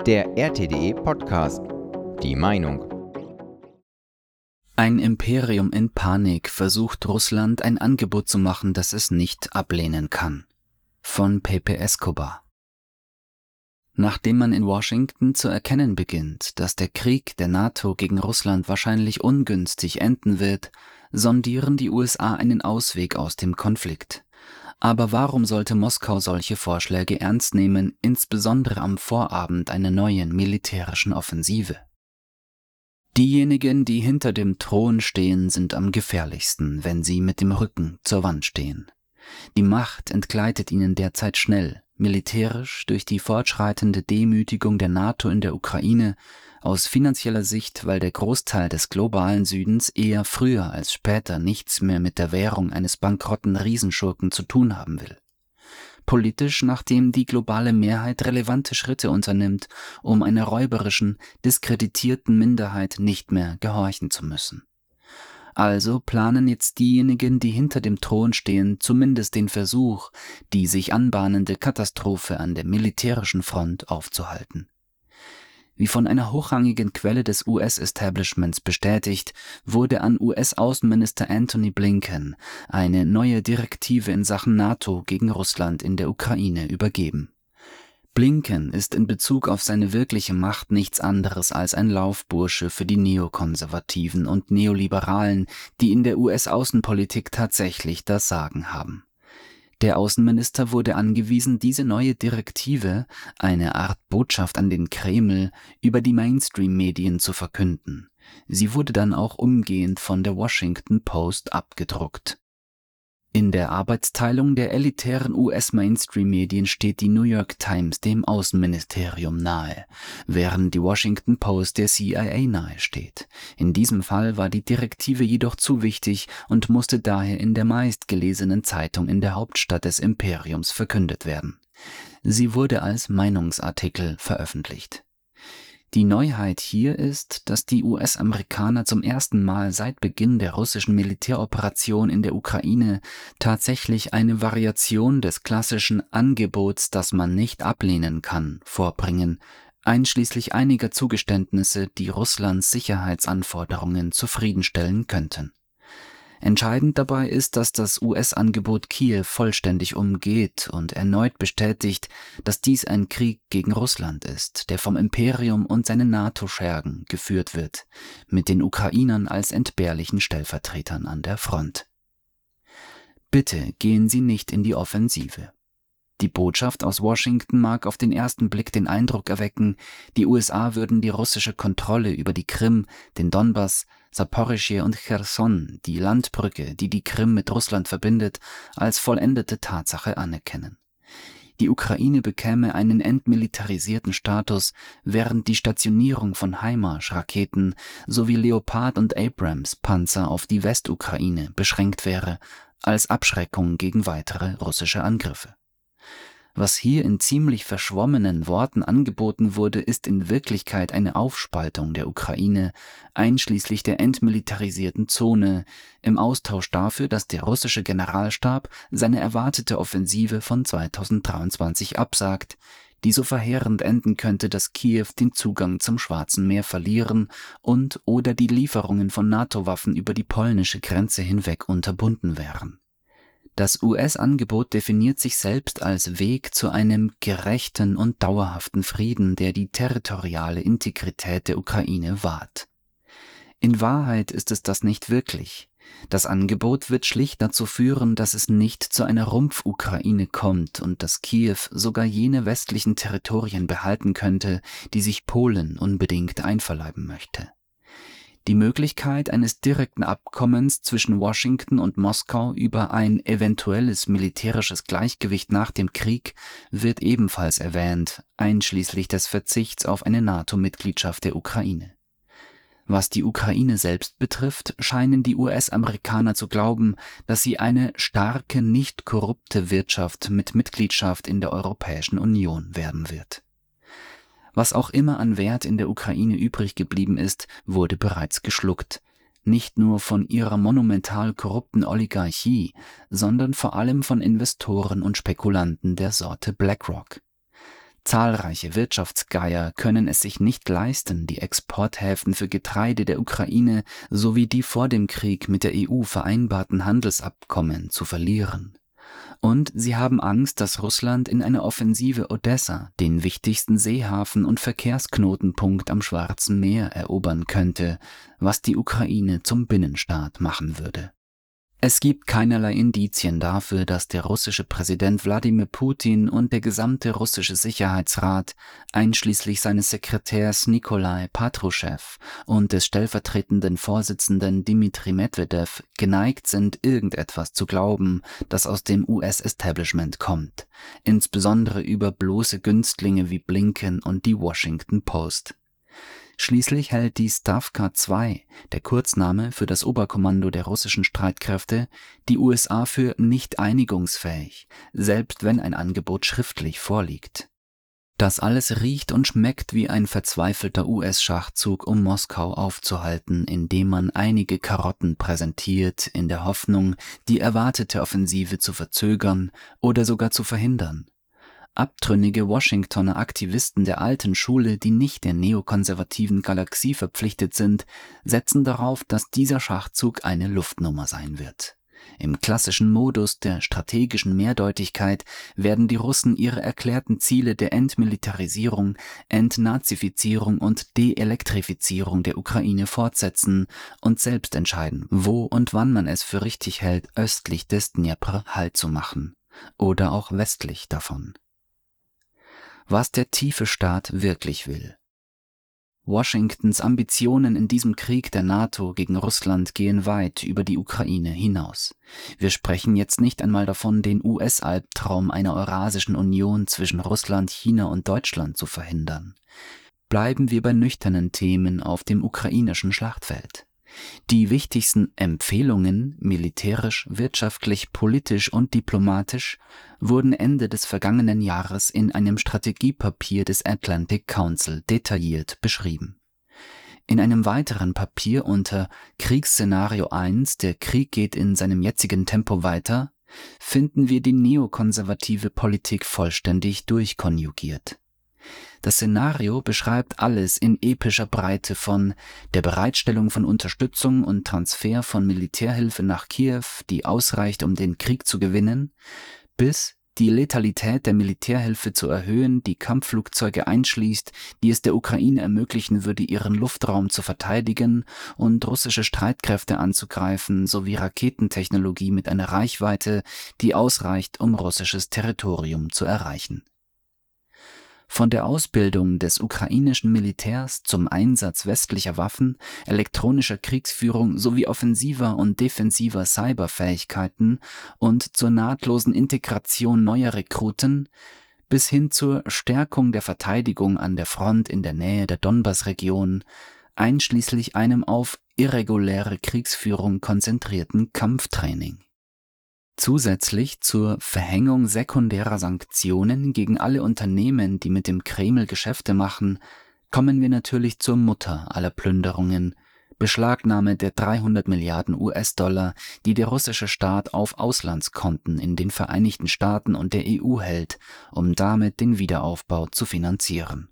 Der RTDE Podcast. Die Meinung. Ein Imperium in Panik versucht Russland ein Angebot zu machen, das es nicht ablehnen kann. Von Pepe Escobar. Nachdem man in Washington zu erkennen beginnt, dass der Krieg der NATO gegen Russland wahrscheinlich ungünstig enden wird, sondieren die USA einen Ausweg aus dem Konflikt. Aber warum sollte Moskau solche Vorschläge ernst nehmen, insbesondere am Vorabend einer neuen militärischen Offensive? Diejenigen, die hinter dem Thron stehen, sind am gefährlichsten, wenn sie mit dem Rücken zur Wand stehen. Die Macht entgleitet ihnen derzeit schnell, militärisch durch die fortschreitende Demütigung der NATO in der Ukraine, aus finanzieller Sicht, weil der Großteil des globalen Südens eher früher als später nichts mehr mit der Währung eines bankrotten Riesenschurken zu tun haben will. Politisch, nachdem die globale Mehrheit relevante Schritte unternimmt, um einer räuberischen, diskreditierten Minderheit nicht mehr gehorchen zu müssen. Also planen jetzt diejenigen, die hinter dem Thron stehen, zumindest den Versuch, die sich anbahnende Katastrophe an der militärischen Front aufzuhalten. Wie von einer hochrangigen Quelle des US-Establishments bestätigt, wurde an US-Außenminister Antony Blinken eine neue Direktive in Sachen NATO gegen Russland in der Ukraine übergeben. Blinken ist in Bezug auf seine wirkliche Macht nichts anderes als ein Laufbursche für die Neokonservativen und Neoliberalen, die in der US-Außenpolitik tatsächlich das Sagen haben. Der Außenminister wurde angewiesen, diese neue Direktive, eine Art Botschaft an den Kreml, über die Mainstream-Medien zu verkünden. Sie wurde dann auch umgehend von der Washington Post abgedruckt. In der Arbeitsteilung der elitären US-Mainstream-Medien steht die New York Times dem Außenministerium nahe, während die Washington Post der CIA nahe steht. In diesem Fall war die Direktive jedoch zu wichtig und musste daher in der meistgelesenen Zeitung in der Hauptstadt des Imperiums verkündet werden. Sie wurde als Meinungsartikel veröffentlicht. Die Neuheit hier ist, dass die US-Amerikaner zum ersten Mal seit Beginn der russischen Militäroperation in der Ukraine tatsächlich eine Variation des klassischen Angebots, das man nicht ablehnen kann, vorbringen, einschließlich einiger Zugeständnisse, die Russlands Sicherheitsanforderungen zufriedenstellen könnten. Entscheidend dabei ist, dass das US-Angebot Kiew vollständig umgeht und erneut bestätigt, dass dies ein Krieg gegen Russland ist, der vom Imperium und seinen NATO-Schergen geführt wird, mit den Ukrainern als entbehrlichen Stellvertretern an der Front. Bitte gehen Sie nicht in die Offensive. Die Botschaft aus Washington mag auf den ersten Blick den Eindruck erwecken, die USA würden die russische Kontrolle über die Krim, den Donbass, Saporischschja und Cherson, die Landbrücke, die die Krim mit Russland verbindet, als vollendete Tatsache anerkennen. Die Ukraine bekäme einen entmilitarisierten Status, während die Stationierung von HIMARS-Raketen sowie Leopard- und Abrams-Panzer auf die Westukraine beschränkt wäre, als Abschreckung gegen weitere russische Angriffe. Was hier in ziemlich verschwommenen Worten angeboten wurde, ist in Wirklichkeit eine Aufspaltung der Ukraine, einschließlich der entmilitarisierten Zone, im Austausch dafür, dass der russische Generalstab seine erwartete Offensive von 2023 absagt, die so verheerend enden könnte, dass Kiew den Zugang zum Schwarzen Meer verlieren und oder die Lieferungen von NATO-Waffen über die polnische Grenze hinweg unterbunden wären. Das US-Angebot definiert sich selbst als Weg zu einem gerechten und dauerhaften Frieden, der die territoriale Integrität der Ukraine wahrt. In Wahrheit ist es das nicht wirklich. Das Angebot wird schlicht dazu führen, dass es nicht zu einer Rumpf-Ukraine kommt und dass Kiew sogar jene westlichen Territorien behalten könnte, die sich Polen unbedingt einverleiben möchte. Die Möglichkeit eines direkten Abkommens zwischen Washington und Moskau über ein eventuelles militärisches Gleichgewicht nach dem Krieg wird ebenfalls erwähnt, einschließlich des Verzichts auf eine NATO-Mitgliedschaft der Ukraine. Was die Ukraine selbst betrifft, scheinen die US-Amerikaner zu glauben, dass sie eine starke, nicht korrupte Wirtschaft mit Mitgliedschaft in der Europäischen Union werden wird. Was auch immer an Wert in der Ukraine übrig geblieben ist, wurde bereits geschluckt. Nicht nur von ihrer monumental korrupten Oligarchie, sondern vor allem von Investoren und Spekulanten der Sorte BlackRock. Zahlreiche Wirtschaftsgeier können es sich nicht leisten, die Exporthäfen für Getreide der Ukraine sowie die vor dem Krieg mit der EU vereinbarten Handelsabkommen zu verlieren. Und sie haben Angst, dass Russland in einer Offensive Odessa, den wichtigsten Seehafen und Verkehrsknotenpunkt am Schwarzen Meer, erobern könnte, was die Ukraine zum Binnenstaat machen würde. Es gibt keinerlei Indizien dafür, dass der russische Präsident Wladimir Putin und der gesamte russische Sicherheitsrat, einschließlich seines Sekretärs Nikolai Patruschew und des stellvertretenden Vorsitzenden Dmitri Medwedew, geneigt sind, irgendetwas zu glauben, das aus dem US-Establishment kommt, insbesondere über bloße Günstlinge wie Blinken und die Washington Post. Schließlich hält die Stavka II, der Kurzname für das Oberkommando der russischen Streitkräfte, die USA für nicht einigungsfähig, selbst wenn ein Angebot schriftlich vorliegt. Das alles riecht und schmeckt wie ein verzweifelter US-Schachzug, um Moskau aufzuhalten, indem man einige Karotten präsentiert, in der Hoffnung, die erwartete Offensive zu verzögern oder sogar zu verhindern. Abtrünnige Washingtoner Aktivisten der alten Schule, die nicht der neokonservativen Galaxie verpflichtet sind, setzen darauf, dass dieser Schachzug eine Luftnummer sein wird. Im klassischen Modus der strategischen Mehrdeutigkeit werden die Russen ihre erklärten Ziele der Entmilitarisierung, Entnazifizierung und Deelektrifizierung der Ukraine fortsetzen und selbst entscheiden, wo und wann man es für richtig hält, östlich des Dnjepr Halt zu machen oder auch westlich davon. Was der tiefe Staat wirklich will. Washingtons Ambitionen in diesem Krieg der NATO gegen Russland gehen weit über die Ukraine hinaus. Wir sprechen jetzt nicht einmal davon, den US-Albtraum einer Eurasischen Union zwischen Russland, China und Deutschland zu verhindern. Bleiben wir bei nüchternen Themen auf dem ukrainischen Schlachtfeld. Die wichtigsten Empfehlungen, militärisch, wirtschaftlich, politisch und diplomatisch, wurden Ende des vergangenen Jahres in einem Strategiepapier des Atlantic Council detailliert beschrieben. In einem weiteren Papier unter Kriegsszenario 1, der Krieg geht in seinem jetzigen Tempo weiter, finden wir die neokonservative Politik vollständig durchkonjugiert. Das Szenario beschreibt alles in epischer Breite von der Bereitstellung von Unterstützung und Transfer von Militärhilfe nach Kiew, die ausreicht, um den Krieg zu gewinnen, bis die Letalität der Militärhilfe zu erhöhen, die Kampfflugzeuge einschließt, die es der Ukraine ermöglichen würde, ihren Luftraum zu verteidigen und russische Streitkräfte anzugreifen, sowie Raketentechnologie mit einer Reichweite, die ausreicht, um russisches Territorium zu erreichen. Von der Ausbildung des ukrainischen Militärs zum Einsatz westlicher Waffen, elektronischer Kriegsführung sowie offensiver und defensiver Cyberfähigkeiten und zur nahtlosen Integration neuer Rekruten bis hin zur Stärkung der Verteidigung an der Front in der Nähe der Donbass-Region, einschließlich einem auf irreguläre Kriegsführung konzentrierten Kampftraining. Zusätzlich zur Verhängung sekundärer Sanktionen gegen alle Unternehmen, die mit dem Kreml Geschäfte machen, kommen wir natürlich zur Mutter aller Plünderungen, Beschlagnahme der 300 Milliarden US-Dollar, die der russische Staat auf Auslandskonten in den Vereinigten Staaten und der EU hält, um damit den Wiederaufbau zu finanzieren.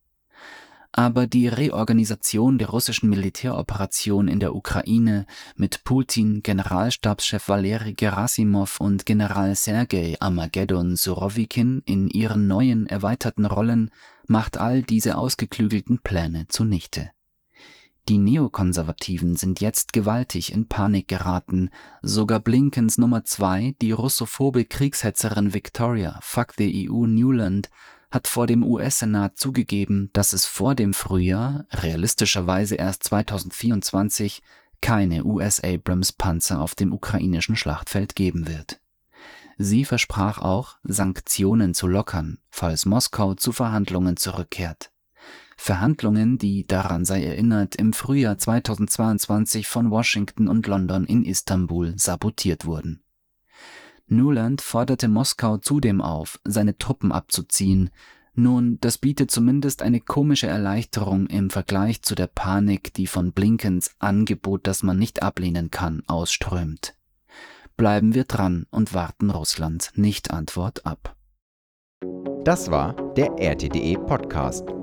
Aber die Reorganisation der russischen Militäroperation in der Ukraine mit Putin, Generalstabschef Waleri Gerasimov und General Sergei Armageddon Surowikin in ihren neuen, erweiterten Rollen macht all diese ausgeklügelten Pläne zunichte. Die Neokonservativen sind jetzt gewaltig in Panik geraten. Sogar Blinkens Nummer 2, die russophobe Kriegshetzerin Victoria Fuck the EU Nuland, hat vor dem US-Senat zugegeben, dass es vor dem Frühjahr, realistischerweise erst 2024, keine US-Abrams-Panzer auf dem ukrainischen Schlachtfeld geben wird. Sie versprach auch, Sanktionen zu lockern, falls Moskau zu Verhandlungen zurückkehrt. Verhandlungen, die, daran sei erinnert, im Frühjahr 2022 von Washington und London in Istanbul sabotiert wurden. Nuland forderte Moskau zudem auf, seine Truppen abzuziehen. Nun, das bietet zumindest eine komische Erleichterung im Vergleich zu der Panik, die von Blinkens Angebot, das man nicht ablehnen kann, ausströmt. Bleiben wir dran und warten Russlands Nicht-Antwort ab. Das war der RTDE Podcast.